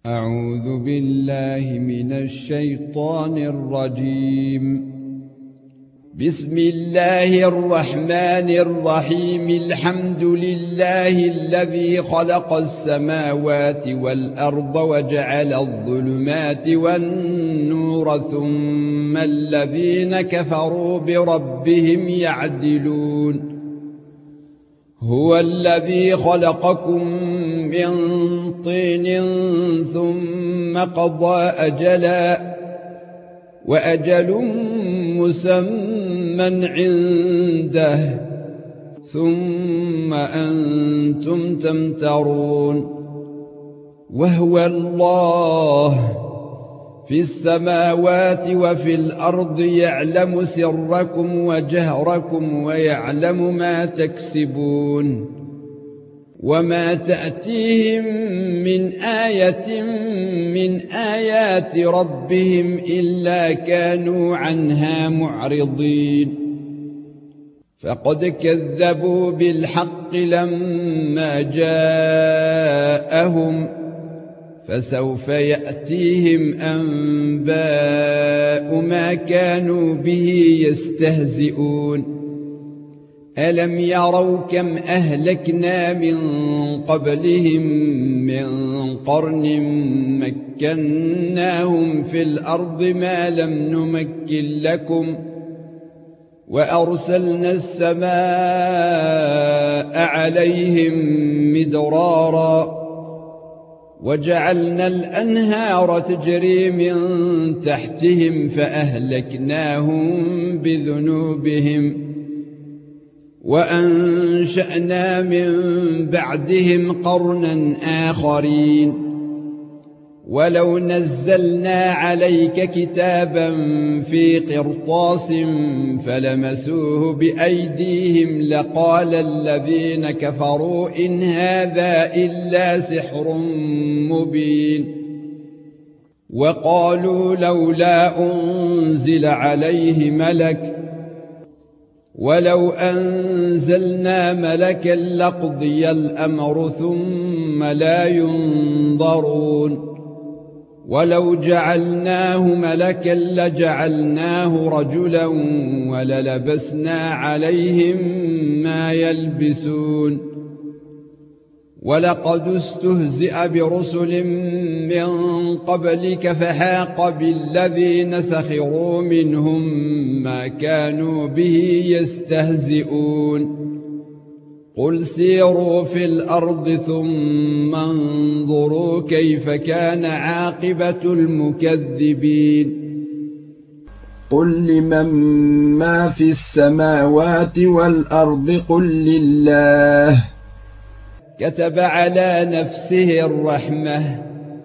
أعوذ بالله من الشيطان الرجيم. بسم الله الرحمن الرحيم. الحمد لله الذي خلق السماوات والأرض وجعل الظلمات والنور ثم الذين كفروا بربهم يعدلون. هو الذي خلقكم من طين ثم قضى أجلا وأجل مسمى عنده ثم أنتم تمترون. وهو الله في السماوات وفي الأرض يعلم سركم وجهركم ويعلم ما تكسبون. وما تأتيهم من آية من آيات ربهم إلا كانوا عنها معرضين. فقد كذبوا بالحق لما جاءهم فسوف يأتيهم أنباء ما كانوا به يستهزئون. ألم يروا كم أهلكنا من قبلهم من قرن مكناهم في الأرض ما لم نمكن لكم وأرسلنا السماء عليهم مدرارا وجعلنا الأنهار تجري من تحتهم فأهلكناهم بذنوبهم وأنشأنا من بعدهم قرنا آخرين. ولو نزلنا عليك كتابا في قرطاس فلمسوه بأيديهم لقال الذين كفروا إن هذا إلا سحر مبين. وقالوا لولا أنزل عليه ملك ولو أنزلنا ملكا لقضي الأمر ثم لا ينظرون. ولو جعلناه ملكا لجعلناه رجلا وللبسنا عليهم ما يلبسون. ولقد استهزئ برسل من قبلك فحاق بالذين سخروا منهم ما كانوا به يستهزئون. قل سيروا في الأرض ثم انظروا كيف كان عاقبة المكذبين. قل لمن ما في السماوات والأرض قل لله. كتب على نفسه الرحمة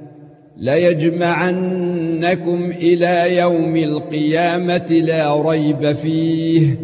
ليجمعنكم إلى يوم القيامة لا ريب فيه.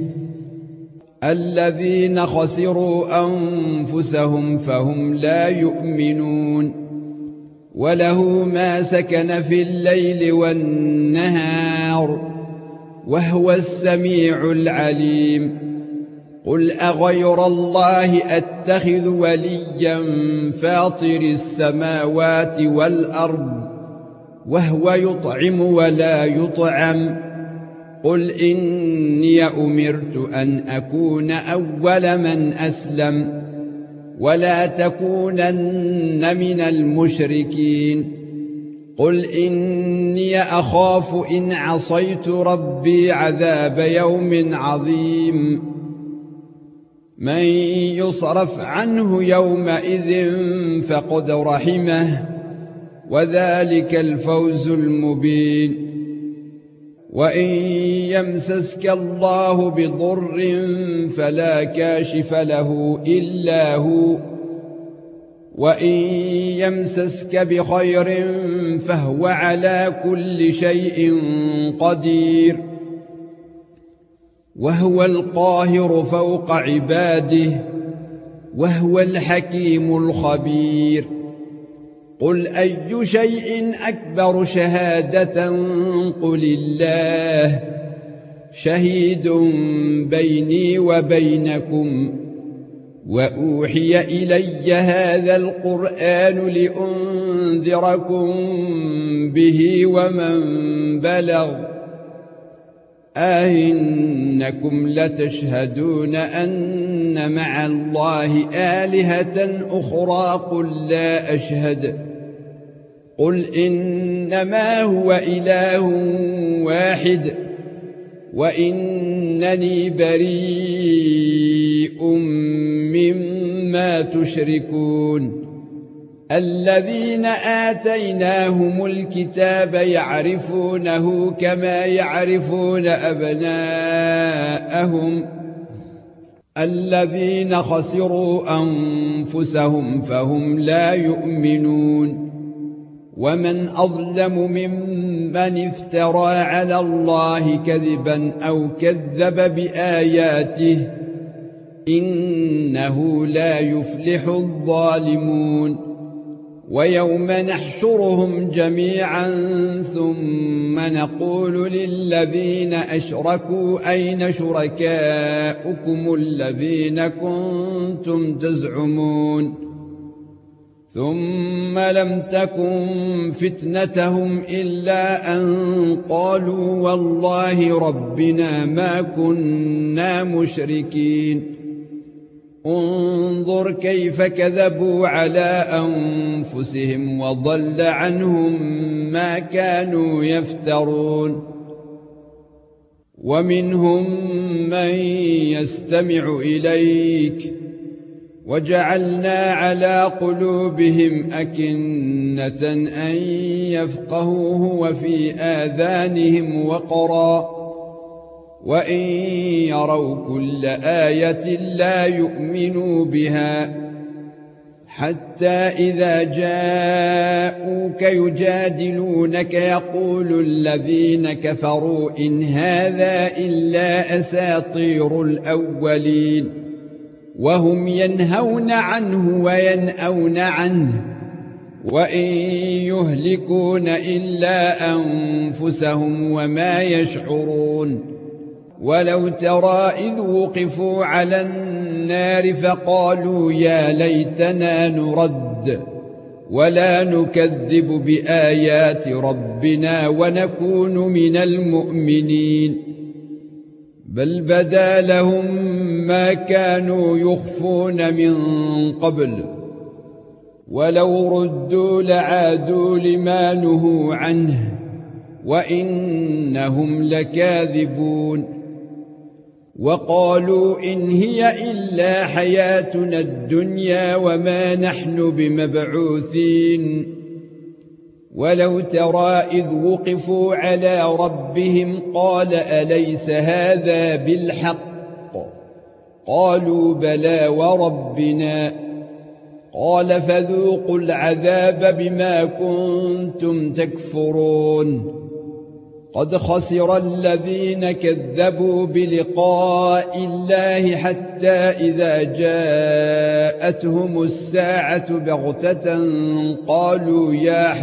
الذين خسروا أنفسهم فهم لا يؤمنون. وله ما سكن في الليل والنهار وهو السميع العليم. قل أغير الله أتخذ وليا فاطر السماوات والأرض وهو يطعم ولا يطعم. قل إني أمرت أن أكون أول من أسلم ولا تكونن من المشركين. قل إني أخاف إن عصيت ربي عذاب يوم عظيم. من يصرف عنه يومئذ فقد رحمه وذلك الفوز المبين. وإن يمسسك الله بضر فلا كاشف له إلا هو وإن يمسسك بخير فهو على كل شيء قدير. وهو القاهر فوق عباده وهو الحكيم الخبير. قل أي شيء أكبر شهادة قل الله شهيد بيني وبينكم وأوحي إلي هذا القرآن لأنذركم به ومن بلغ أئنكم لتشهدون أن مع الله آلهة أخرى قل لا أشهد قل إنما هو إله واحد وإنني بريء مما تشركون الذين آتيناهم الكتاب يعرفونه كما يعرفون أبناءهم الذين خسروا أنفسهم فهم لا يؤمنون ومن أظلم ممن افترى على الله كذبا أو كذب بآياته إنه لا يفلح الظالمون ويوم نحشرهم جميعا ثم نقول للذين أشركوا أين شركاؤكم الذين كنتم تزعمون ثم لم تكن فتنتهم إلا أن قالوا والله ربنا ما كنا مشركين انظر كيف كذبوا على أنفسهم وضل عنهم ما كانوا يفترون ومنهم من يستمع إليك وجعلنا على قلوبهم أكنة أن يفقهوه وفي آذانهم وقرا وإن يروا كل آية لا يؤمنوا بها حتى إذا جاءوك يجادلونك يقول الذين كفروا إن هذا إلا أساطير الأولين وهم ينهون عنه وينأون عنه وإن يهلكون إلا أنفسهم وما يشعرون ولو ترى إذ وقفوا على النار فقالوا يا ليتنا نرد ولا نكذب بآيات ربنا ونكون من المؤمنين بل بدا لهم ما كانوا يخفون من قبل ولو ردوا لعادوا لما نهوا عنه وإنهم لكاذبون وقالوا إن هي إلا حياتنا الدنيا وما نحن بمبعوثين ولو ترى إذ وقفوا على ربهم قال أليس هذا بالحق قالوا بلى وربنا قال فذوقوا العذاب بما كنتم تكفرون قد خسر الذين كذبوا بلقاء الله حتى إذا جاءتهم الساعة بغتة قالوا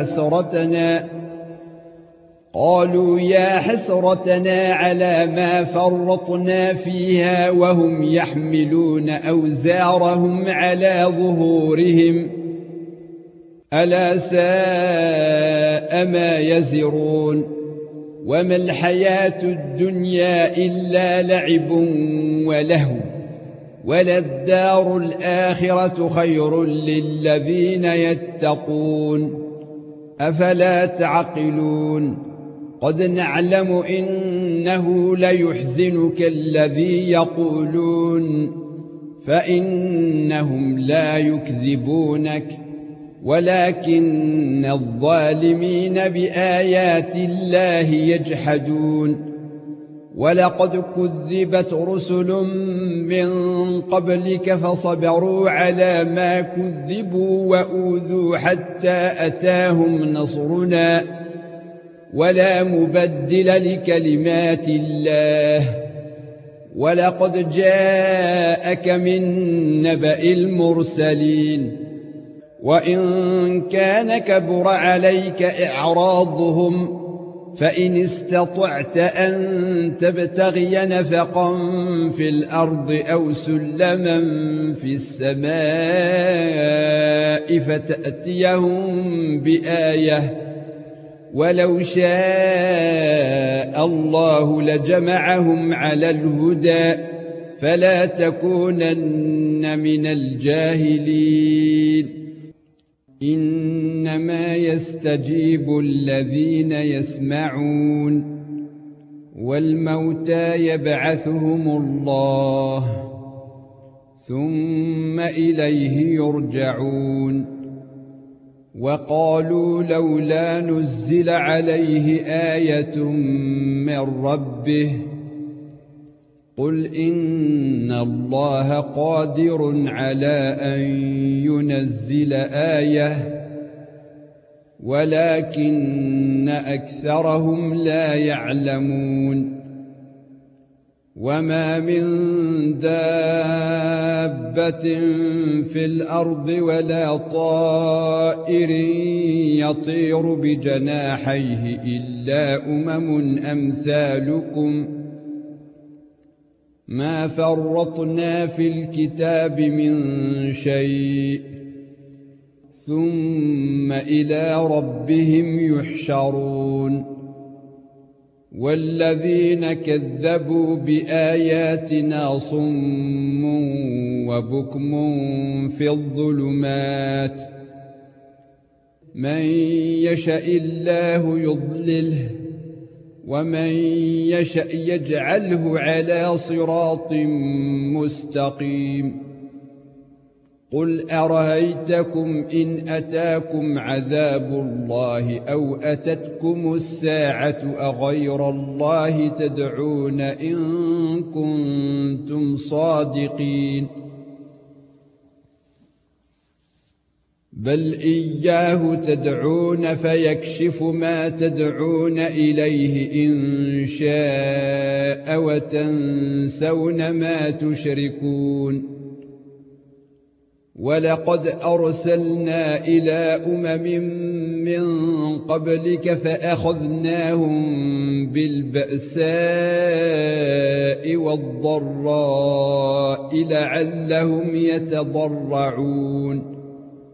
يا حسرتنا على ما فرطنا فيها وهم يحملون أوزارهم على ظهورهم ألا ساء ما يزرون وما الحياة الدنيا إلا لعب ولهو وللدار الآخرة خير للذين يتقون أفلا تعقلون قد نعلم إنه ليحزنك الذي يقولون فإنهم لا يكذبونك ولكن الظالمين بآيات الله يجحدون ولقد كذبت رسل من قبلك فصبروا على ما كذبوا وأوذوا حتى أتاهم نصرنا ولا مبدل لكلمات الله ولقد جاءك من نبأ المرسلين وإن كان كبر عليك إعراضهم فإن استطعت أن تبتغي نفقا في الأرض أو سلما في السماء فتأتيهم بآية ولو شاء الله لجمعهم على الهدى فلا تكونن من الجاهلين إنما يستجيب الذين يسمعون والموتى يبعثهم الله ثم إليه يرجعون وقالوا لولا نزل عليه آية من ربه قل إن الله قادر على أن ينزل آية ولكن أكثرهم لا يعلمون وما من دابة في الأرض ولا طائر يطير بجناحيه إلا أمثالكم ما فرطنا في الكتاب من شيء ثم إلى ربهم يحشرون والذين كذبوا بآياتنا صم وبكم في الظلمات من يشاء الله يضلله ومن يشأ يجعله على صراط مستقيم قل أرأيتكم إن أتاكم عذاب الله أو أتتكم الساعة أغير الله تدعون إن كنتم صادقين بل إياه تدعون فيكشف ما تدعون إليه إن شاء وتنسون ما تشركون ولقد أرسلنا إلى من قبلك فأخذناهم بالبأساء والضراء لعلهم يتضرعون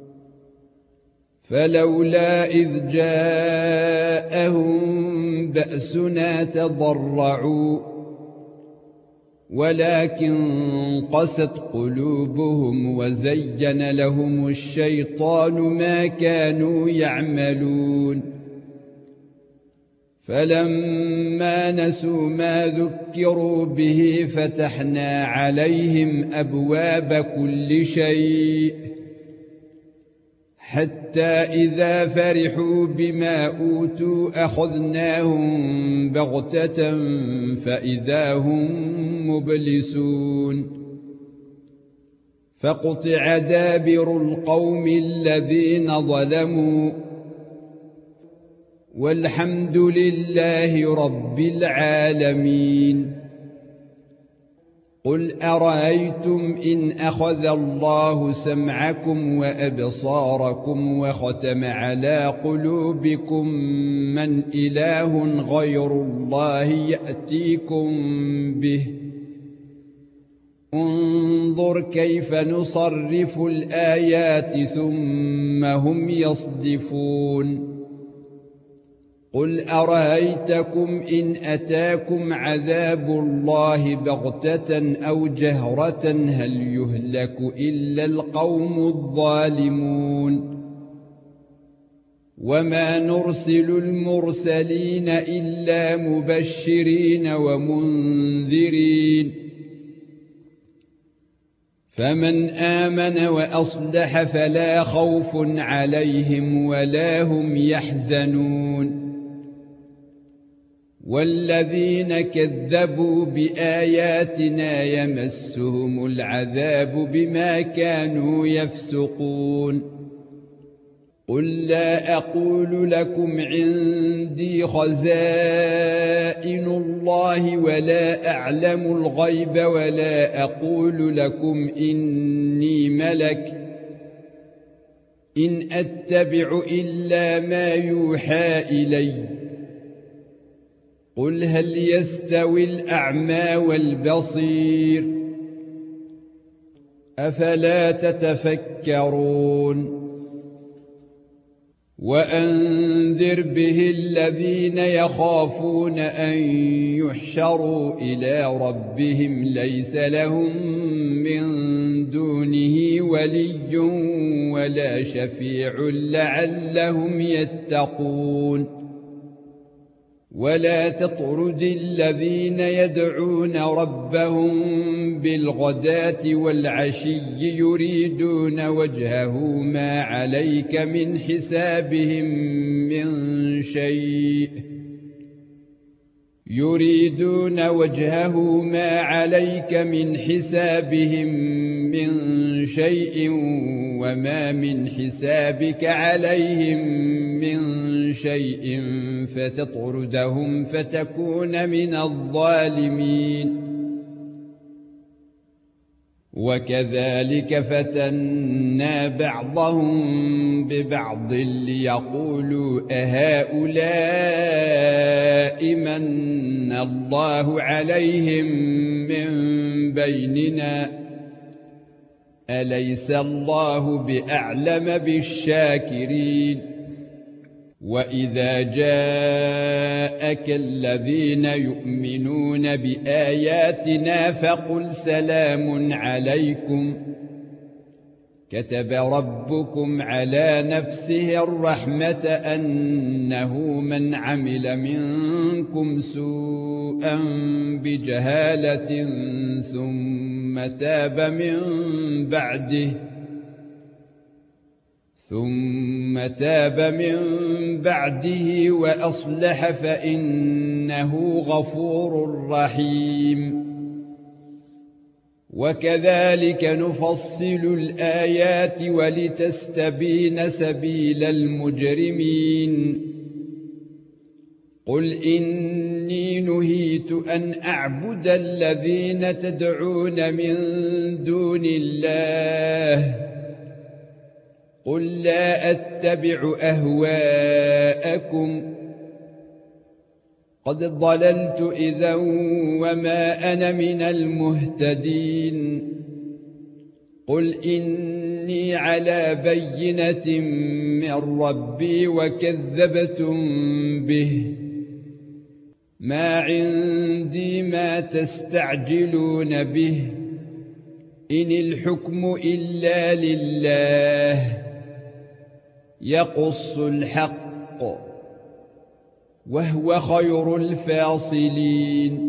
فلولا إذ جاءهم بأسنا تضرعوا ولكن قست قلوبهم وزين لهم الشيطان ما كانوا يعملون فلما نسوا ما ذكروا به فتحنا عليهم أبواب كل شيء حتى إذا فرحوا بما أوتوا أخذناهم بغتة فإذا هم مبلسون فقطع دابر القوم الذين ظلموا والحمد لله رب العالمين قل أرأيتم إن أخذ الله سمعكم وأبصاركم وختم على قلوبكم من إله غير الله يأتيكم به انظر كيف نصرف الآيات ثم هم يصدفون قل أرأيتكم إن أتاكم عذاب الله بغتة أو جهرة هل يهلك إلا القوم الظالمون وما نرسل المرسلين إلا مبشرين ومنذرين فمن آمن وأصلح فلا خوف عليهم ولا هم يحزنون والذين كذبوا بآياتنا يمسهم العذاب بما كانوا يفسقون قل لا أقول لكم عندي خزائن الله ولا أعلم الغيب ولا أقول لكم إني ملك إن أتبع إلا ما يوحى إلي قل هل يستوي الأعمى والبصير أفلا تتفكرون وأنذر به الذين يخافون أن يحشروا إلى ربهم ليس لهم من دونه ولي ولا شفيع لعلهم يتقون ولا تطرد الذين يدعون ربهم بالغداة والعشي يريدون وجهه ما عليك من حسابهم من شيء وما من حسابك عليهم من شيء فتطردهم فتكون من الظالمين وكذلك فتنا بعضهم ببعض ليقولوا أهؤلاء من الله عليهم من بيننا أليس الله بأعلم بالشاكرين وإذا جاءك الذين يؤمنون بآياتنا فقل سلام عليكم كتب ربكم على نفسه الرحمة أنه من عمل منكم سوءا بجهالة ثم تاب من بعده وأصلح فإنه غفور رحيم وكذلك نفصل الآيات ولتستبين سبيل المجرمين قل إني نهيت أن أعبد الذين تدعون من دون الله قل لا أتبع أهواءكم قد ضللت إذا وما أنا من المهتدين قل إني على بينة من ربي وكذبتم به ما عندي ما تستعجلون به إن الحكم إلا لله يقص الحق وهو خير الفاصلين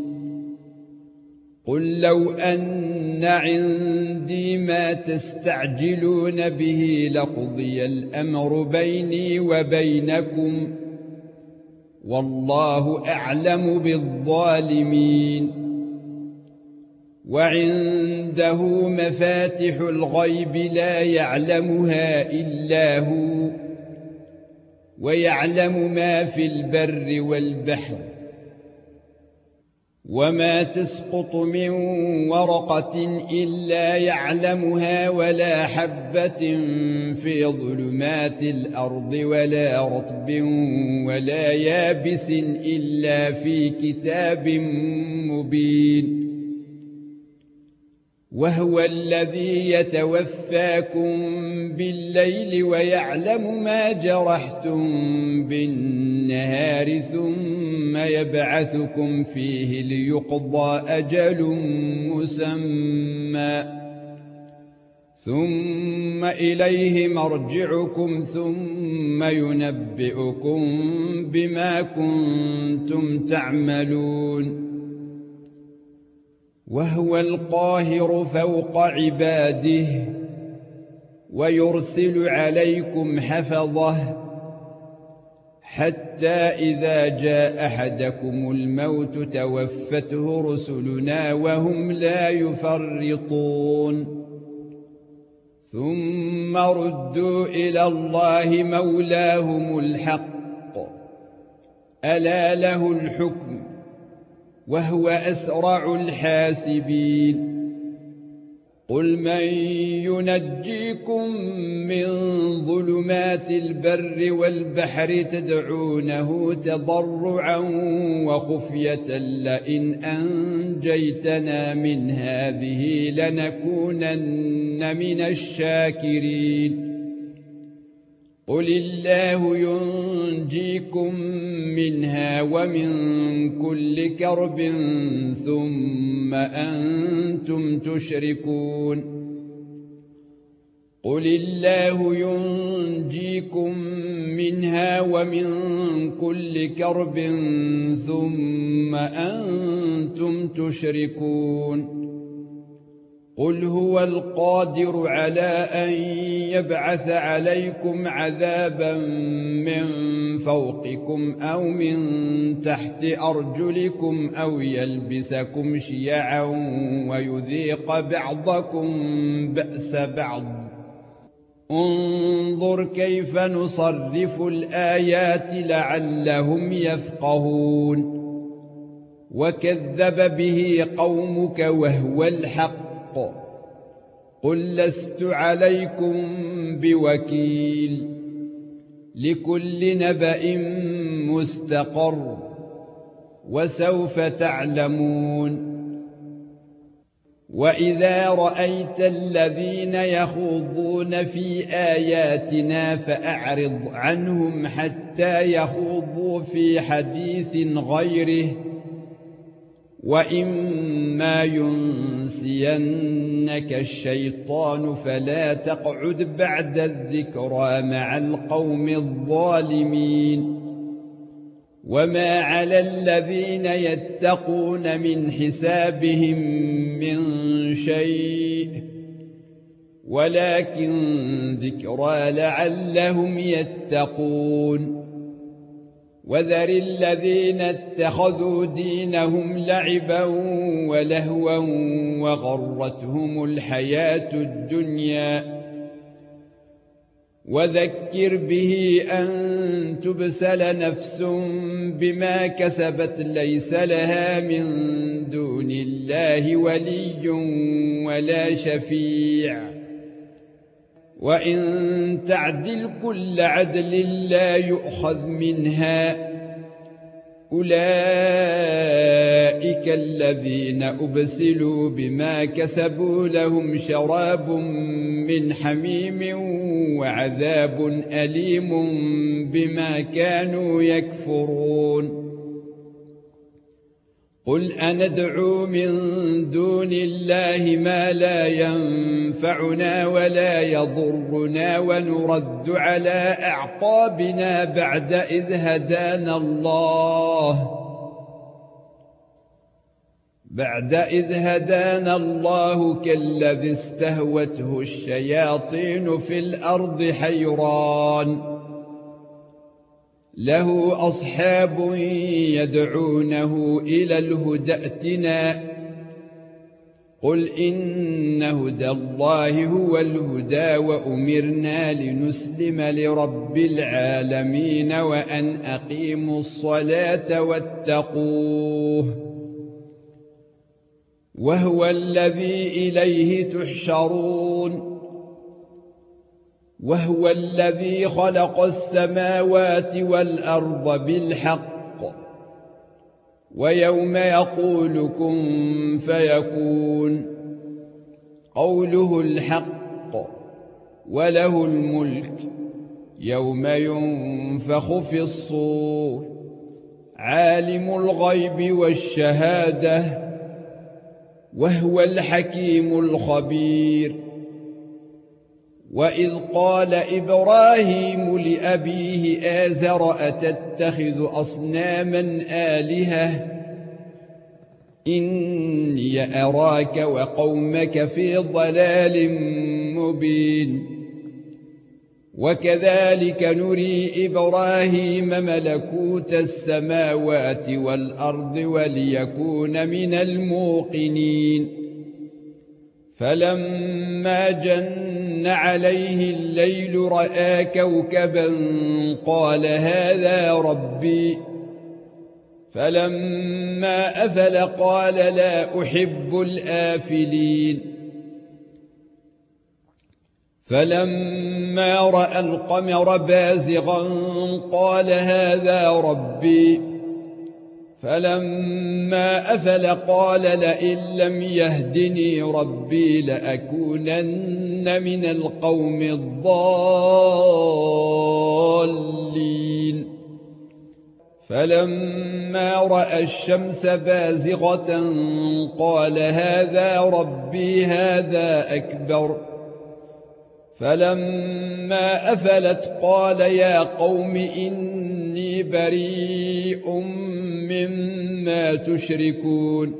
قل لو أن عندي ما تستعجلون به لقضي الأمر بيني وبينكم والله أعلم بالظالمين وعنده مفاتح الغيب لا يعلمها إلا هو ويعلم ما في البر والبحر وما تسقط من ورقة إلا يعلمها ولا حبة في ظلمات الأرض ولا رطب ولا يابس إلا في كتاب مبين وهو الذي يتوفاكم بالليل ويعلم ما جرحتم بالنهار ثم يبعثكم فيه ليقضى أجل مسمى ثم إليه مرجعكم ثم ينبئكم بما كنتم تعملون وهو القاهر فوق عباده ويرسل عليكم حفظه حتى إذا جاء أحدكم الموت توفته رسلنا وهم لا يفرطون ثم ردوا إلى الله مولاهم الحق ألا له الحكم وهو أسرع الحاسبين قل من ينجيكم من ظلمات البر والبحر تدعونه تضرعا وخفية لئن أنجيتنا من هذه لنكونن من الشاكرين قل الله ينجيكم منها ومن كل كرب ثم أنتم تشركون قل الله ينجيكم منها ومن كل كرب ثم أنتم تشركون قل هو القادر على أن يبعث عليكم عذابا من فوقكم أو من تحت أرجلكم أو يلبسكم شيعا ويذيق بعضكم بأس بعض انظر كيف نصرف الآيات لعلهم يفقهون وكذب به قومك وهو الحق قل لست عليكم بوكيل لكل نبأ مستقر وسوف تعلمون وإذا رأيت الذين يخوضون في آياتنا فأعرض عنهم حتى يخوضوا في حديث غيره وإما ينسينك الشيطان فلا تقعد بعد الذكرى مع القوم الظالمين وما على الذين يتقون من حسابهم من شيء ولكن ذكرى لعلهم يتقون وذر الذين اتخذوا دينهم لعبا ولهوا وغرتهم الحياة الدنيا وذكر به أن تبسل نفس بما كسبت ليس لها من دون الله ولي ولا شفيع وإن تعدل كل عدل لا يؤخذ منها أولئك الذين أبسلوا بما كسبوا لهم شراب من حميم وعذاب أليم بما كانوا يكفرون قل أندعو من دون الله ما لا ينفعنا ولا يضرنا ونرد على أعقابنا بعد إذ هدانا الله كالذي استهوته الشياطين في الأرض حيران له أصحاب يدعونه إلى الهدى ائتنا قل إن هدى الله هو الهدى وأمرنا لنسلم لرب العالمين وأن أقيموا الصلاة واتقوه وهو الذي إليه تحشرون وهو الذي خلق السماوات والأرض بالحق ويوم يقول كن فيكون قوله الحق وله الملك يوم ينفخ في الصور عالم الغيب والشهادة وهو الحكيم الخبير وإذ قال إبراهيم لأبيه آزر أتتخذ أصناما آلهة إني أراك وقومك في ضلال مبين وكذلك نري إبراهيم ملكوت السماوات والأرض وليكون من الموقنين فلما جن عليه الليل رأى كوكبا قال هذا ربي فلما أفل قال لا أحب الآفلين فلما رأى القمر بازغا قال هذا ربي فلما أفل قال لئن لم يهدني ربي لأكونن من القوم الضالين فلما رأى الشمس بازغة قال هذا ربي هذا أكبر فلما أفلت قال يا قوم إني بريء مما تشركون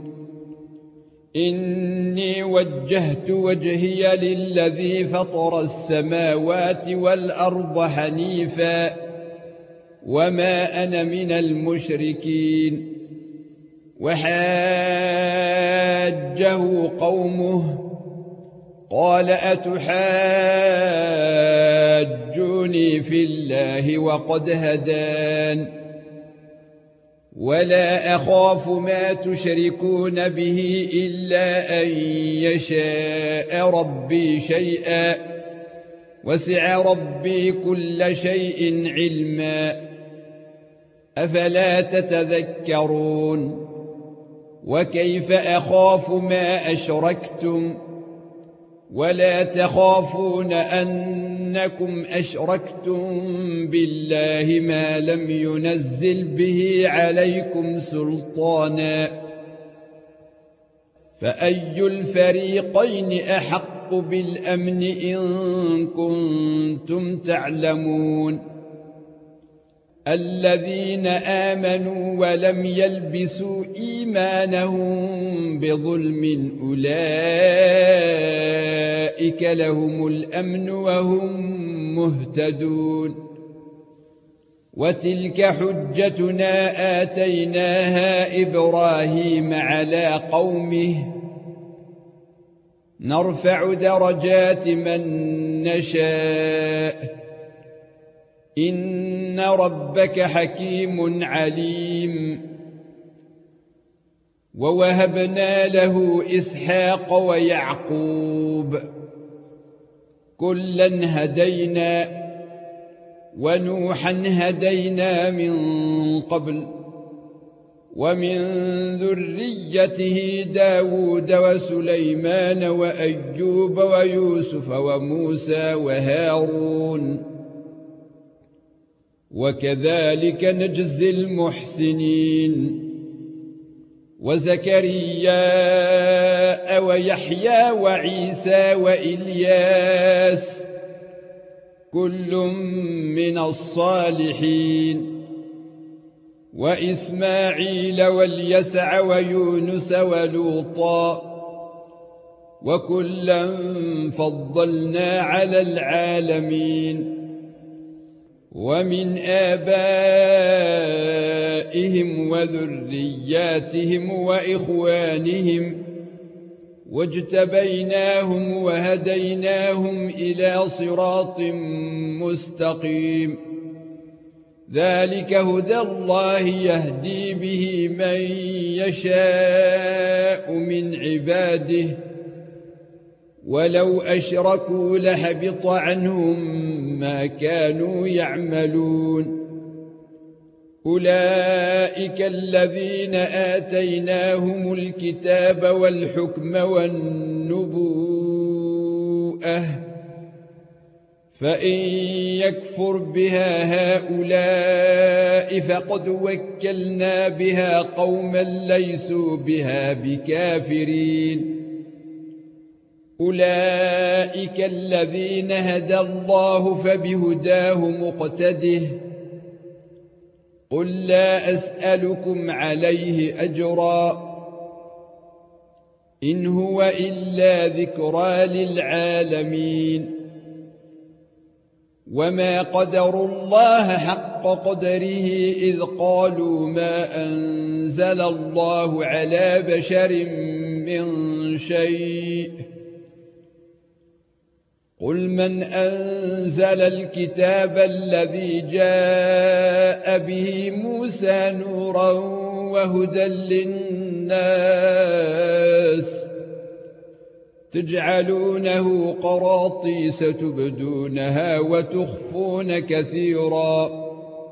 إني وجهت وجهي للذي فطر السماوات والأرض حنيفا وما أنا من المشركين وحاجه قومه قال أتحاجوني في الله وقد هدان ولا أخاف ما تشركون به إلا أن يشاء ربي شيئا وسع ربي كل شيء علما أفلا تتذكرون وكيف أخاف ما أشركتم ولا تخافون أنكم أشركتم بالله ما لم ينزل به عليكم سلطانا فأي الفريقين أحق بالأمن إن كنتم تعلمون الذين آمنوا ولم يلبسوا إيمانهم بظلم أولئك لهم الأمن وهم مهتدون وتلك حجتنا آتيناها إبراهيم على قومه نرفع درجات من نشاء إن ربك حكيم عليم ووهبنا له إسحاق ويعقوب كلا هدينا ونوحا هدينا من قبل ومن ذريته داود وسليمان وأيوب ويوسف وموسى وهارون وكذلك نجزي المحسنين وزكريا ويحيى وعيسى وإلياس كل من الصالحين وإسماعيل واليسع ويونس ولوطا وكلا فضلنا على العالمين ومن آبائهم وذرياتهم وإخوانهم واجتبيناهم وهديناهم إلى صراط مستقيم ذلك هدى الله يهدي به من يشاء من عباده ولو أشركوا لحبط عنهم ما كانوا يعملون أولئك الذين آتيناهم الكتاب والحكم والنبوءة فإن يكفر بها هؤلاء فقد وكلنا بها قوما ليسوا بها بكافرين أولئك الذين هدى الله فبهداه مقتده قل لا أسألكم عليه أجرا إن هو إلا ذكرى للعالمين وما قدروا الله حق قدره إذ قالوا ما أنزل الله على بشر من شيء قل من أنزل الكتاب الذي جاء به موسى نورا وهدى للناس تجعلونه قراطيس تبدونها وتخفون كثيرا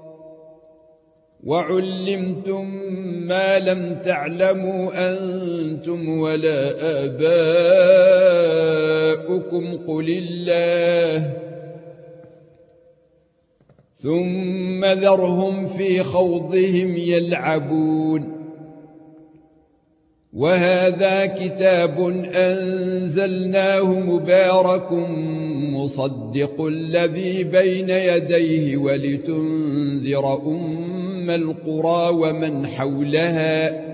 وعلمتم ما لم تعلموا أنتم ولا آباؤكم قل الله ثم ذرهم في خوضهم يلعبون وهذا كتاب أنزلناه مبارك مصدق الذي بين يديه ولتنذر أم القرى ومن حولها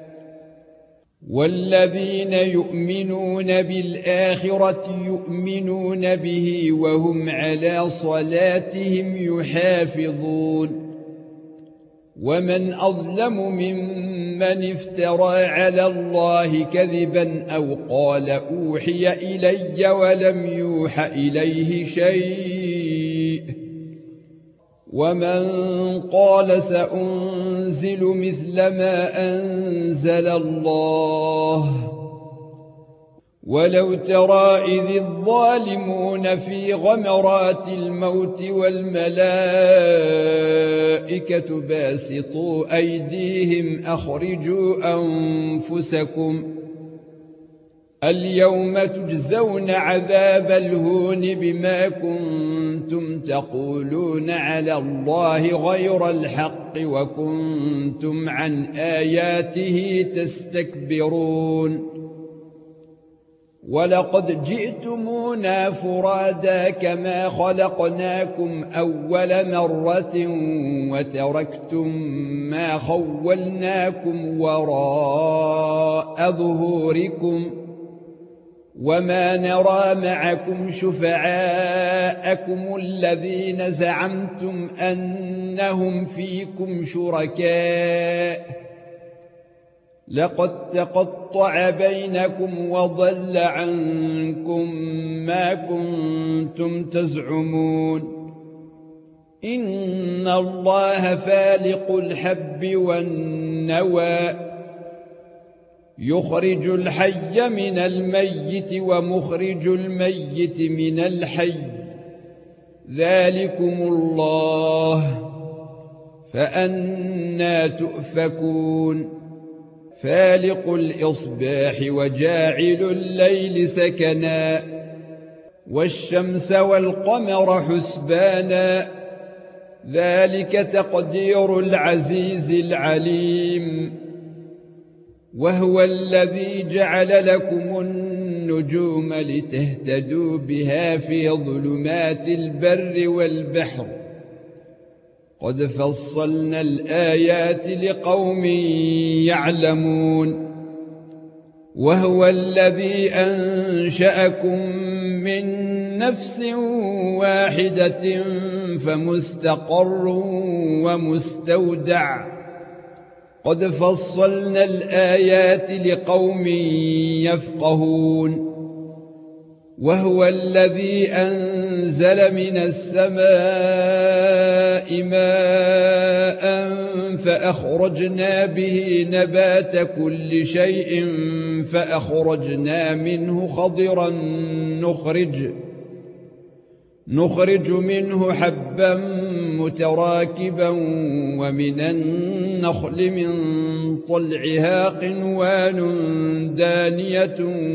والذين يؤمنون بالآخرة يؤمنون به وهم على صلاتهم يحافظون ومن أظلم ممن افترى على الله كذبا أو قال أوحي إلي ولم يوح إليه شيء ومن قال سأنزل مثل ما أنزل الله ولو ترى إذ الظالمون في غمرات الموت والملائكة باسطوا أيديهم أخرجوا أنفسكم اليوم تجزون عذاب الهون بما كنتم تقولون على الله غير الحق وكنتم عن آياته تستكبرون ولقد جئتمونا فرادا كما خلقناكم أول مرة وتركتم ما خولناكم وراء ظهوركم وما نرى معكم شفعاءكم الذين زعمتم أنهم فيكم شركاء لقد تقطع بينكم وضل عنكم ما كنتم تزعمون إن الله فالق الحب والنوى يخرج الحي من الميت ومخرج الميت من الحي ذلكم الله فأنى تؤفكون فالق الإصباح وجاعل الليل سكنا والشمس والقمر حسبانا ذلك تقدير العزيز العليم وهو الذي جعل لكم النجوم لتهتدوا بها في ظلمات البر والبحر قد فصلنا الآيات لقوم يعلمون وهو الذي أنشأكم من نفس واحدة فمستقر ومستودع قد فصلنا الآيات لقوم يفقهون وهو الذي أنزل من السماء ماء فأخرجنا به نبات كل شيء فأخرجنا منه خضرا نخرج منه حبا متراكبا ومن النخل من طلعها قنوان دانية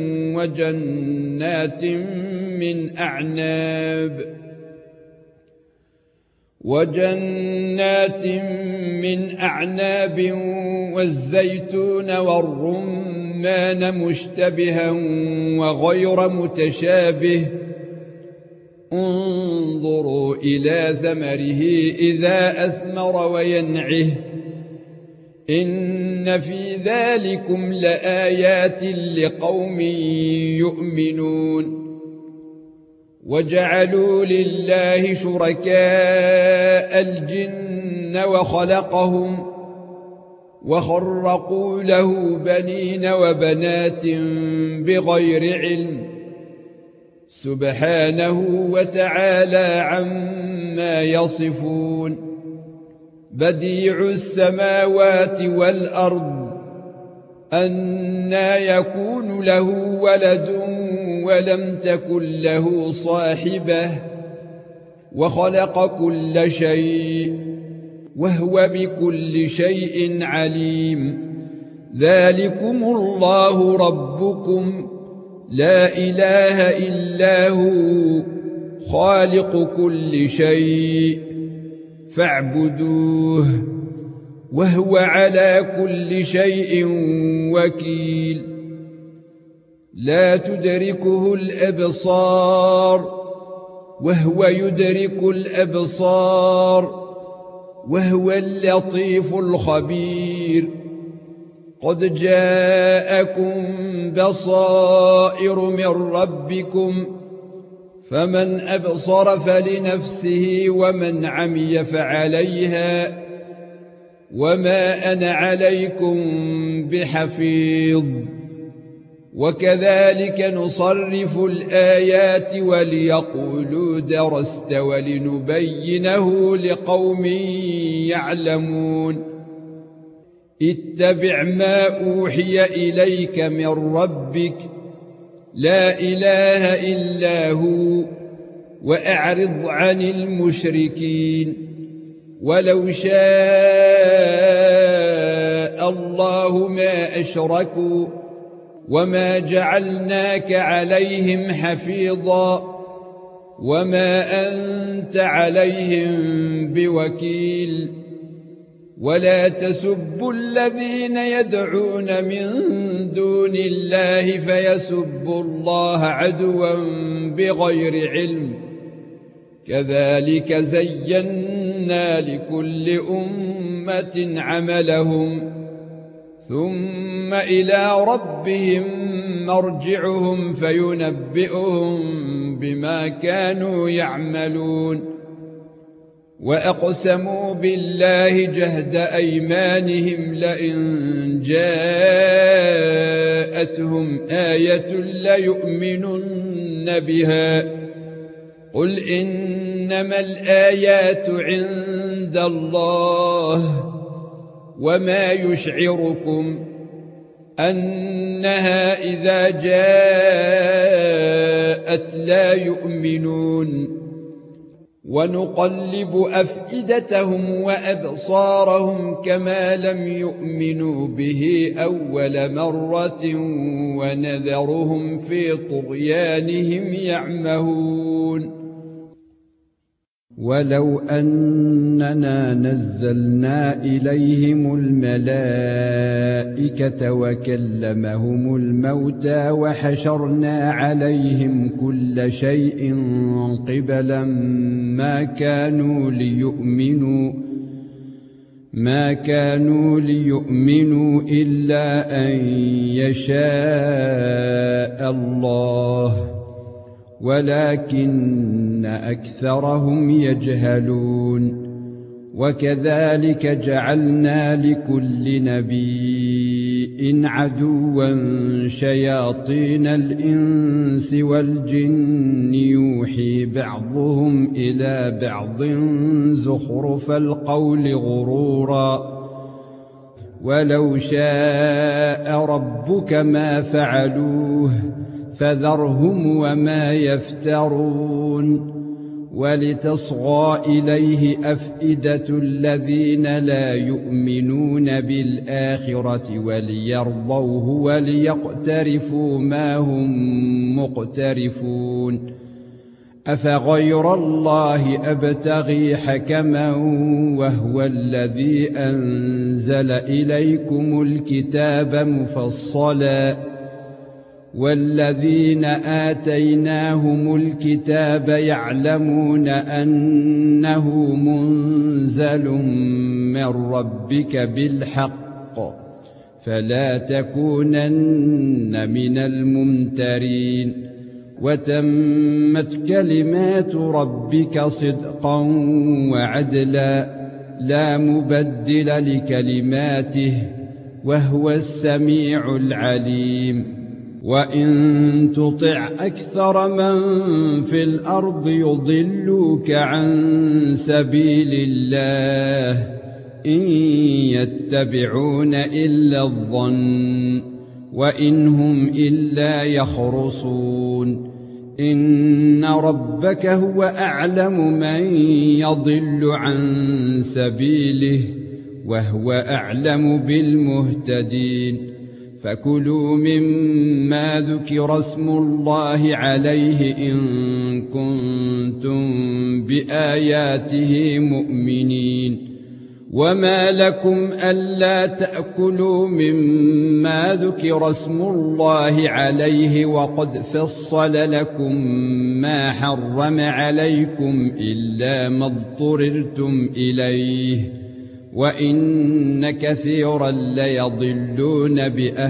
وجنات من أعناب والزيتون والرمان مشتبها وغير متشابه انظروا إلى ثمره إذا أثمر وينعه إن في ذلكم لآيات لقوم يؤمنون وجعلوا لله شركاء الجن وخلقهم وخرقوا له بنين وبنات بغير علم سبحانه وتعالى عما يصفون بديع السماوات والأرض أنى يكون له ولد ولم تكن له صاحبة وخلق كل شيء وهو بكل شيء عليم ذلكم الله ربكم لا إله إلا هو خالق كل شيء فاعبدوه وهو على كل شيء وكيل لا تدركه الأبصار وهو يدرك الأبصار وهو اللطيف الخبير قد جاءكم بصائر من ربكم فمن أبصر فلنفسه ومن عمي فعليها وما أنا عليكم بحفيظ وكذلك نصرف الآيات وليقولوا درست ولنبينه لقوم يعلمون اتبع ما أوحي إليك من ربك لا إله إلا هو وأعرض عن المشركين ولو شاء الله ما أشركوا وما جعلناك عليهم حفيظا وما أنت عليهم بوكيل ولا تسبوا الذين يدعون من دون الله فيسبوا الله عدوا بغير علم كذلك زينا لكل أمة عملهم ثم إلى ربهم مرجعهم فينبئهم بما كانوا يعملون وأقسموا بالله جهد أيمانهم لئن جاءتهم آية ليؤمنن بها قل إنما الآيات عند الله وما يشعركم أنها إذا جاءت لا يؤمنون ونقلب أفئدتهم وأبصارهم كما لم يؤمنوا به أول مرة ونذرهم في طغيانهم يعمهون ولو أننا نزلنا إليهم الملائكة وكلمهم الموتى وحشرنا عليهم كل شيء قبلا ما كانوا ليؤمنوا إلا أن يشاء الله ولكن أكثرهم يجهلون وكذلك جعلنا لكل نبي عدوا شياطين الإنس والجن يوحي بعضهم إلى بعض زخرف القول غرورا ولو شاء ربك ما فعلوه فذرهم وما يفترون ولتصغى إليه أفئدة الذين لا يؤمنون بالآخرة وليرضوه وليقترفوا ما هم مقترفون أفغير الله أبتغي حكما وهو الذي أنزل إليكم الكتاب مفصلا والذين آتيناهم الكتاب يعلمون أنه منزل من ربك بالحق فلا تكونن من الممترين وتمت كلمات ربك صدقا وعدلا لا مبدل لكلماته وهو السميع العليم وإن تطع أكثر من في الأرض يضلوك عن سبيل الله إن يتبعون إلا الظن وإن هم إلا يخرصون إن ربك هو أعلم من يضل عن سبيله وهو أعلم بالمهتدين فكلوا مما ذكر اسم الله عليه إن كنتم بآياته مؤمنين وما لكم ألا تأكلوا مما ذكر اسم الله عليه وقد فصل لكم ما حرم عليكم إلا ما اضطررتم إليه وإن كثيرا ليضلون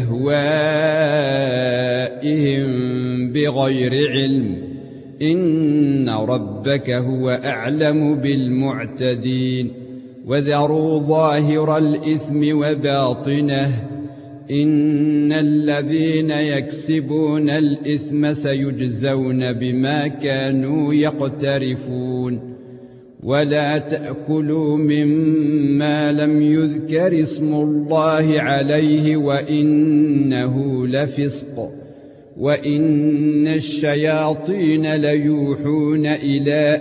بأهوائهم بغير علم إن ربك هو أعلم بالمعتدين وذروا ظاهر الإثم وباطنه إن الذين يكسبون الإثم سيجزون بما كانوا يقترفون ولا تأكلوا مما لم يذكر اسم الله عليه وإنه لفسق وإن الشياطين ليوحون إلى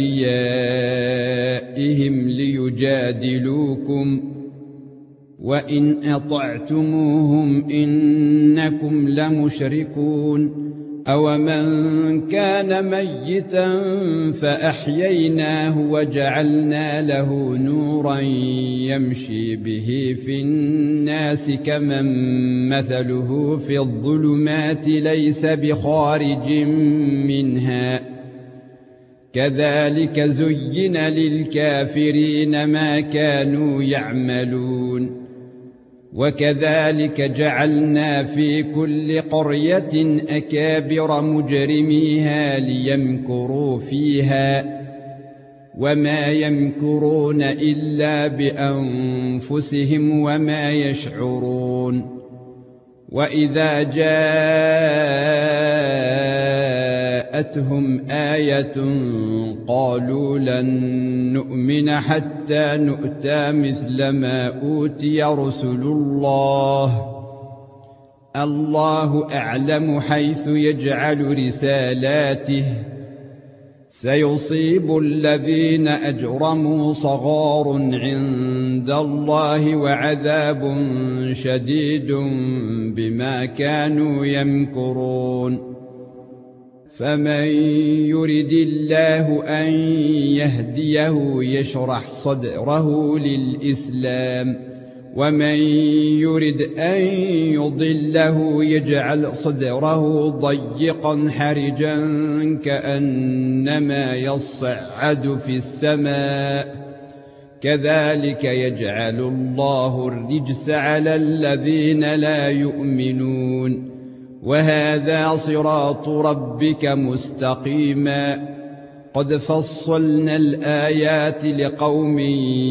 أوليائهم ليجادلوكم وإن أطعتموهم إنكم لمشركون أومن كان ميتا فأحييناه وجعلنا له نورا يمشي به في الناس كمن مثله في الظلمات ليس بخارج منها كذلك زين للكافرين ما كانوا يعملون وكذلك جعلنا في كل قرية أكابر مجرميها ليمكروا فيها وما يمكرون إلا بأنفسهم وما يشعرون وإذا جاءتهم آية قالوا لن نؤمن حتى نؤتى مثل ما أوتي رسل الله أعلم حيث يجعل رسالاته سيصيب الذين أجرموا صغار عند الله وعذاب شديد بما كانوا يمكرون فمن يرد الله أن يهديه يشرح صدره للإسلام ومن يرد أن يضله يجعل صدره ضيقا حرجا كأنما يصعد في السماء كذلك يجعل الله الرجس على الذين لا يؤمنون وهذا صراط ربك مستقيما قد فصلنا الآيات لقوم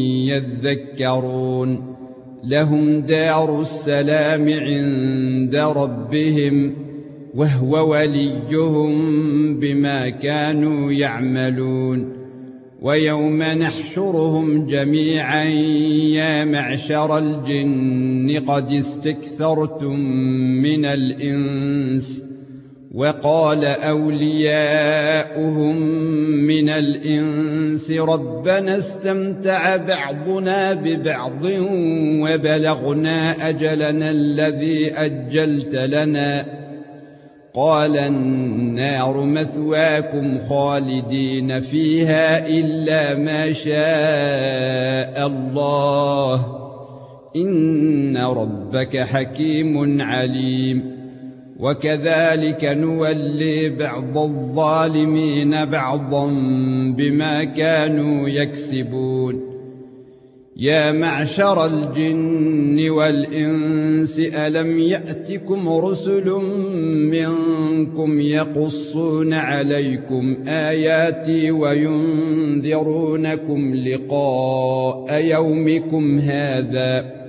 يذكرون لهم دار السلام عند ربهم وهو وليهم بما كانوا يعملون ويوم نحشرهم جميعا يا معشر الجن قد استكثرتم من الإنس وقال أولياؤهم من الإنس ربنا استمتع بعضنا ببعض وبلغنا أجلنا الذي أجلت لنا قال النار مثواكم خالدين فيها إلا ما شاء الله إن ربك حكيم عليم وكذلك نولي بعض الظالمين بعضا بما كانوا يكسبون يا معشر الجن والإنس ألم يأتكم رسل منكم يقصون عليكم آياتي وينذرونكم لقاء يومكم هذا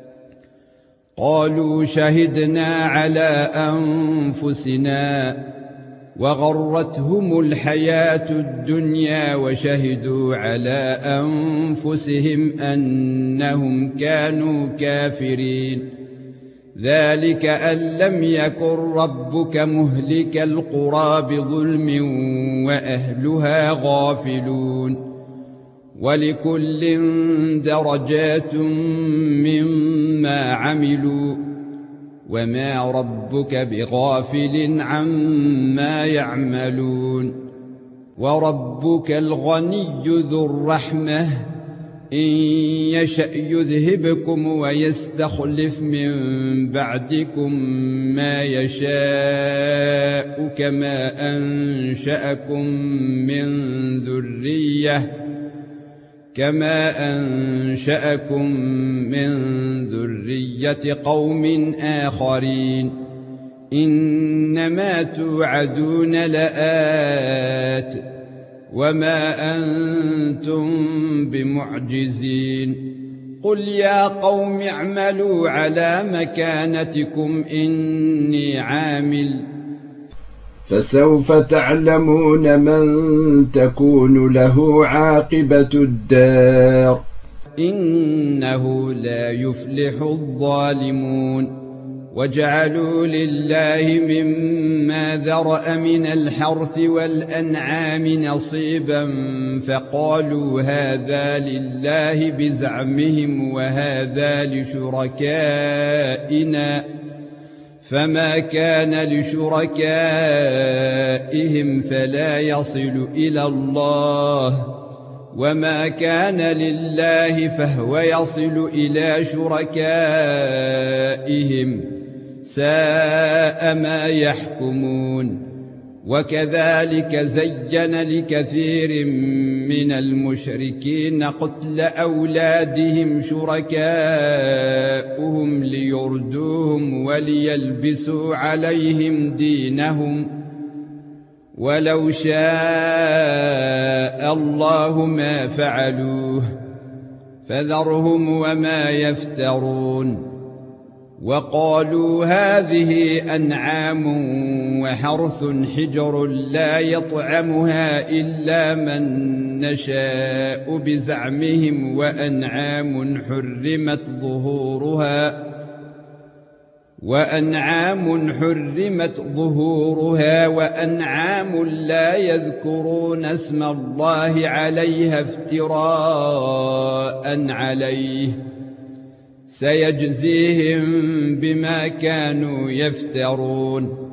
قالوا شهدنا على أنفسنا وغرتهم الحياة الدنيا وشهدوا على أنفسهم أنهم كانوا كافرين ذلك أن لم يكن ربك مهلك القرى بظلم وأهلها غافلون ولكل درجات مما عملوا وما ربك بغافل عما يعملون وربك الغني ذو الرحمة إن يشأ يذهبكم ويستخلف من بعدكم ما يشاء كما أنشأكم من ذرية قوم آخرين إنما توعدون لآت وما أنتم بمعجزين قل يا قوم اعملوا على مكانتكم إني عامل فسوف تعلمون من تكون له عاقبة الدار إنه لا يفلح الظالمون وجعلوا لله مما ذرأ من الحرث والأنعام نصيبا فقالوا هذا لله بزعمهم وهذا لشركائنا فما كان لشركائهم فلا يصل إلى الله وما كان لله فهو يصل إلى شركائهم ساء ما يحكمون وكذلك زين لكثير من المشركين قتل أولادهم شركاؤهم ليردوهم وليلبسوا عليهم دينهم ولو شاء الله ما فعلوه فذرهم وما يفترون وقالوا هذه أنعام وحرث حجر لا يطعمها إلا من نشاء بزعمهم وأنعام حرمت ظهورها وأنعام لا يذكرون اسم الله عليها افتراء عليه سيجزيهم بما كانوا يفترون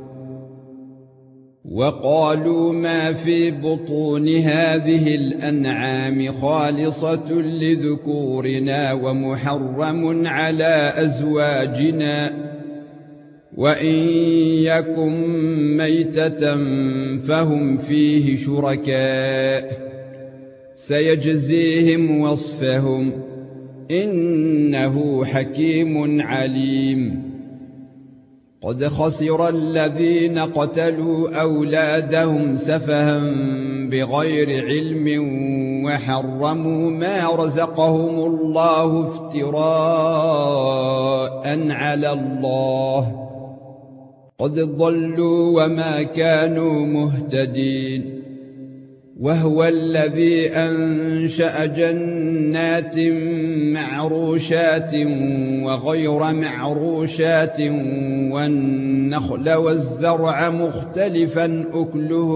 وقالوا ما في بطون هذه الأنعام خالصة لذكورنا ومحرم على أزواجنا وإن يكن ميتة فهم فيه شركاء سيجزيهم وصفهم إنه حكيم عليم قد خسر الذين قتلوا أولادهم سفها بغير علم وحرموا ما رزقهم الله افتراء على الله قد ضلوا وما كانوا مهتدين وهو الذي أنشأ جنات معروشات وغير معروشات والنخل والزرع مختلفا أكله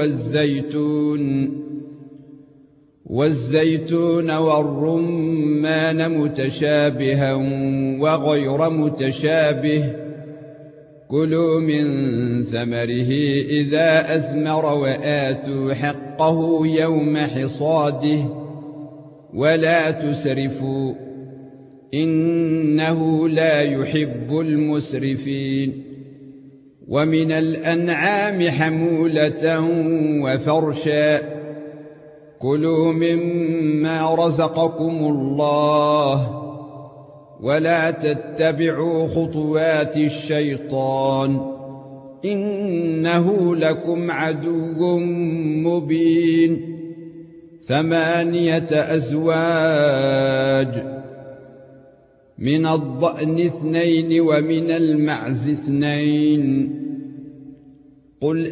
والزيتون والرمان متشابها وغير متشابه كلوا من ثمره إذا أثمر وآتوا حقه يوم حصاده ولا تسرفوا إنه لا يحب المسرفين ومن الأنعام حمولة وفرشا كلوا مما رزقكم الله ولا تتبعوا خطوات الشيطان إنه لكم عدو مبين 8 أزواج من الضأن 2 ومن المعز 2 قل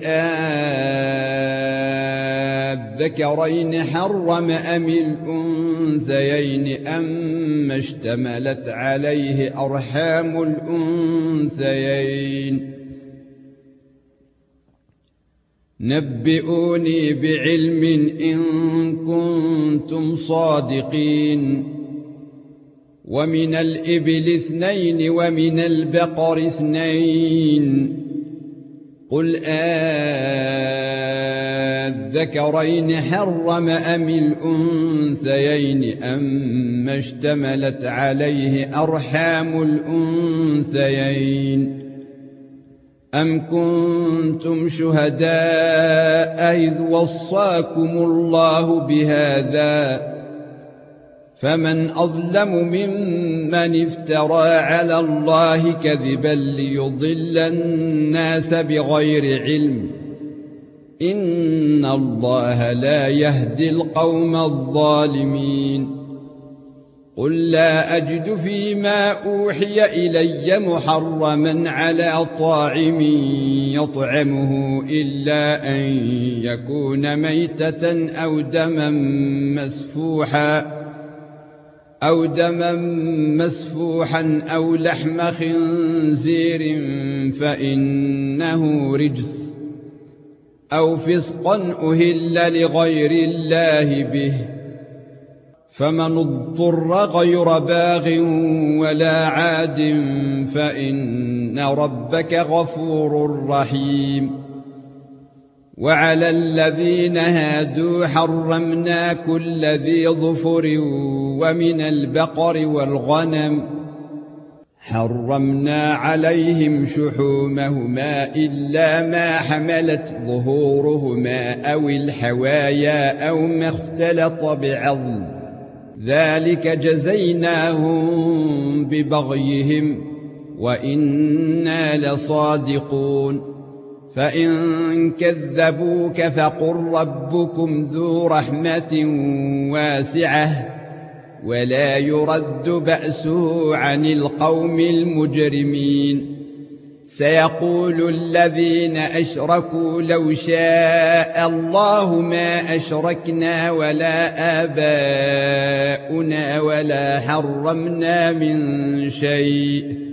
أذكرين حرم أم الأنثيين أما اشتملت عليه أرحام الأنثيين نبئوني بعلم إن كنتم صادقين ومن الإبل 2 ومن البقر 2 قل أذكرين حرم أم الأنثيين أما اشتملت عليه أرحام الأنثيين أم كنتم شهداء إذ وصاكم الله بهذا فمن أظلم ممن افترى على الله كذبا ليضل الناس بغير علم إن الله لا يهدي القوم الظالمين قل لا أجد فيما أوحي إلي محرما على طاعم يطعمه إلا أن يكون ميتة أو دما مسفوحا أو لحم خنزير فإنه رجس أو فسقا أهل لغير الله به فمن اضطر غير باغ ولا عاد فإن ربك غفور رحيم وعلى الذين هادوا حرمنا كل ذي ظفر ومن البقر والغنم حرمنا عليهم شحومهما إلا ما حملت ظهورهما أو الحوايا أو ما اختلط بعظم ذلك جزيناهم ببغيهم وإنا لصادقون فإن كذبوك فقل ربكم ذو رحمة واسعة ولا يرد بأسه عن القوم المجرمين سيقول الذين أشركوا لو شاء الله ما أشركنا ولا آباؤنا ولا حرمنا من شيء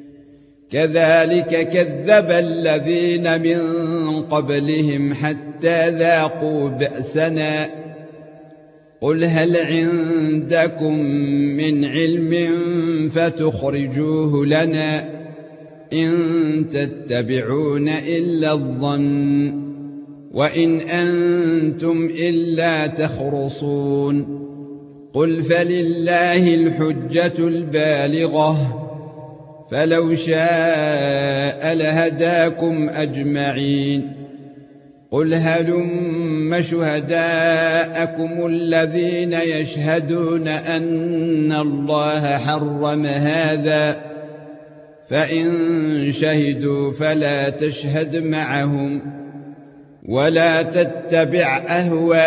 كذلك كذب الذين من قبلهم حتى ذاقوا بأسنا قل هل عندكم من علم فتخرجوه لنا إن تتبعون إلا الظن وإن أنتم إلا تخرصون قل فلله الحجة البالغة فلو شاء لهداكم أجمعين قل هلم شهداءكم الذين يشهدون أن الله حرم هذا فإن شهدوا فلا تشهد معهم ولا تتبع أهواء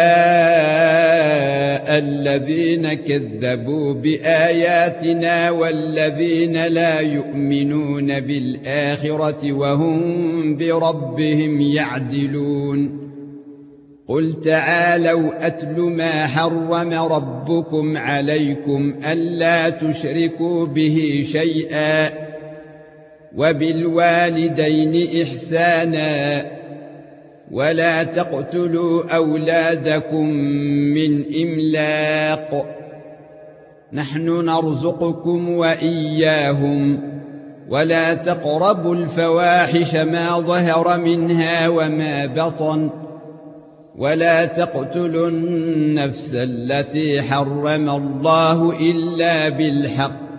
الذين كذبوا بآياتنا والذين لا يؤمنون بالآخرة وهم بربهم يعدلون قل تعالوا أتل ما حرم ربكم عليكم ألا تشركوا به شيئا وبالوالدين إحسانا ولا تقتلوا أولادكم من إملاق نحن نرزقكم وإياهم ولا تقربوا الفواحش ما ظهر منها وما بطن ولا تقتلوا النفس التي حرم الله إلا بالحق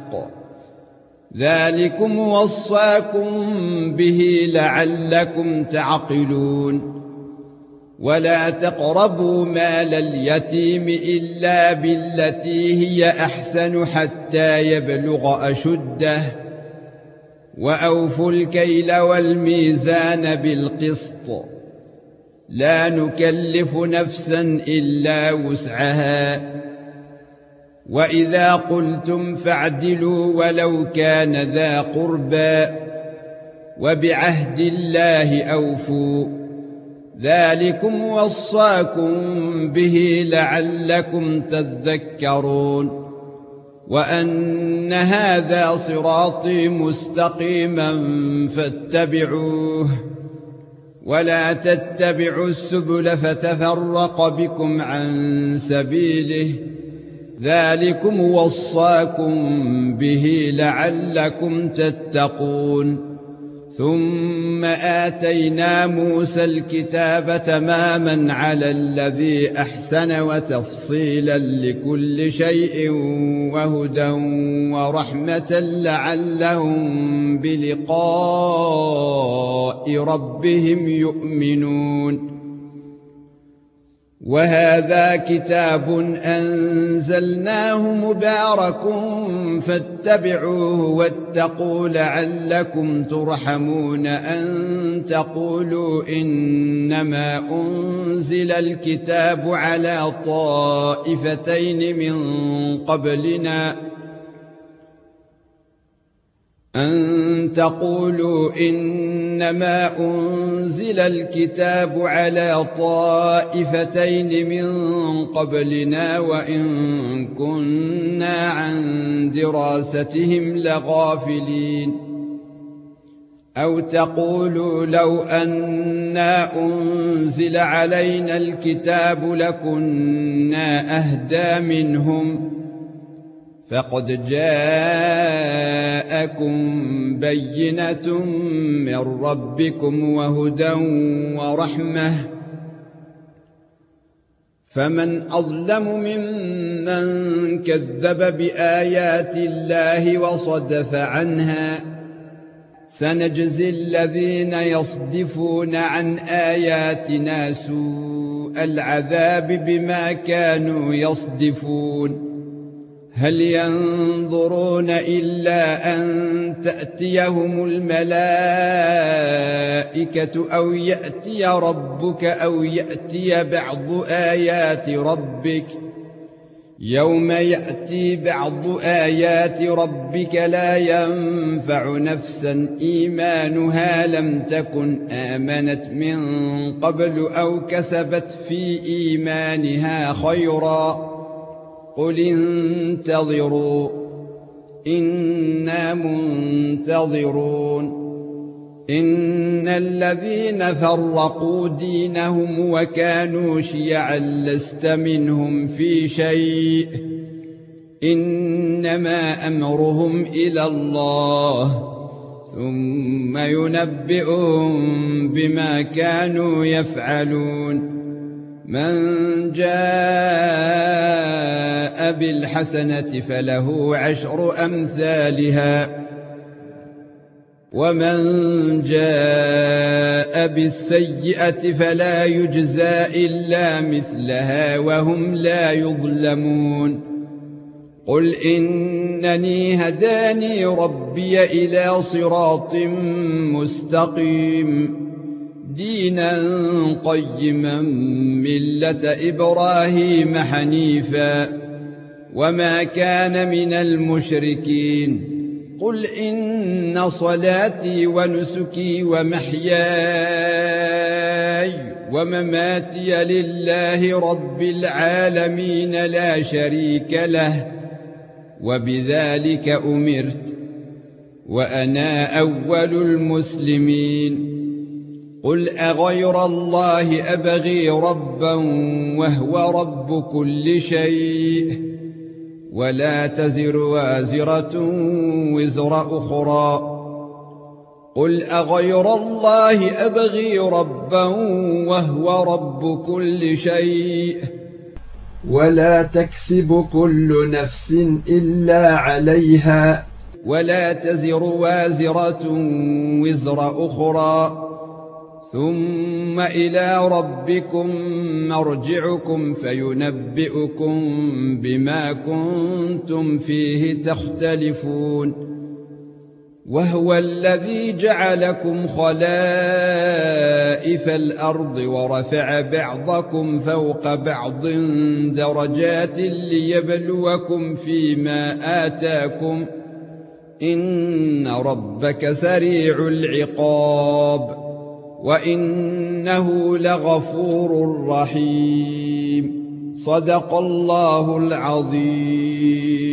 ذلكم وصاكم به لعلكم تعقلون ولا تقربوا مال اليتيم إلا بالتي هي أحسن حتى يبلغ أشده وأوفوا الكيل والميزان بالقسط لا نكلف نفسا إلا وسعها وإذا قلتم فاعدلوا ولو كان ذا قربى وبعهد الله أوفوا ذلكم وصاكم به لعلكم تذكرون وأن هذا صراطي مستقيما فاتبعوه ولا تتبعوا السبل فتفرق بكم عن سبيله ذلكم وصاكم به لعلكم تتقون ثم آتينا موسى الكتاب تماما على الذي أحسن وتفصيلا لكل شيء وهدى ورحمة لعلهم بلقاء ربهم يؤمنون وهذا كتاب أنزلناه مبارك فاتبعوه واتقوا لعلكم ترحمون أن تقولوا إنما أنزل الكتاب على طائفتين من قبلنا أن تقولوا إنما أنزل الكتاب على طائفتين من قبلنا وإن كنا عن دراستهم لغافلين أو تقولوا لو أنا أنزل علينا الكتاب لكنا أهدى منهم فقد جاءكم بينة من ربكم وهدى ورحمة فمن أظلم ممن كذب بآيات الله وصدف عنها سنجزي الذين يصدفون عن آياتنا سوء العذاب بما كانوا يصدفون هل ينظرون إلا أن تأتيهم الملائكة أو يأتي ربك أو يأتي بعض آيات ربك يوم يأتي بعض آيات ربك لا ينفع نفسا إيمانها لم تكن آمنت من قبل أو كسبت في إيمانها خيرا قل انتظروا إنا منتظرون إن الذين فرقوا دينهم وكانوا شيعا لست منهم في شيء إنما أمرهم إلى الله ثم ينبئهم بما كانوا يفعلون من جاء بالحسنة فله 10 أمثالها ومن جاء بالسيئة فلا يجزى إلا مثلها وهم لا يظلمون قل إنني هداني ربي إلى صراط مستقيم دينا قيما ملة إبراهيم حنيفا وما كان من المشركين قل إن صلاتي ونسكي ومحياي ومماتي لله رب العالمين لا شريك له وبذلك أمرت وأنا أول المسلمين قل أغير الله أبغي ربا وهو رب كل شيء ولا تزر وازرة وزر أخرى قل أغير الله أبغي ربا وهو رب كل شيء ولا تكسب كل نفس إلا عليها ولا تزر وازرة وزر أخرى ثم إلى ربكم مرجعكم فينبئكم بما كنتم فيه تختلفون وهو الذي جعلكم خلائف الأرض ورفع بعضكم فوق بعض درجات ليبلوكم فيما آتاكم إن ربك سريع العقاب وإنه لغفور رحيم. صدق الله العظيم.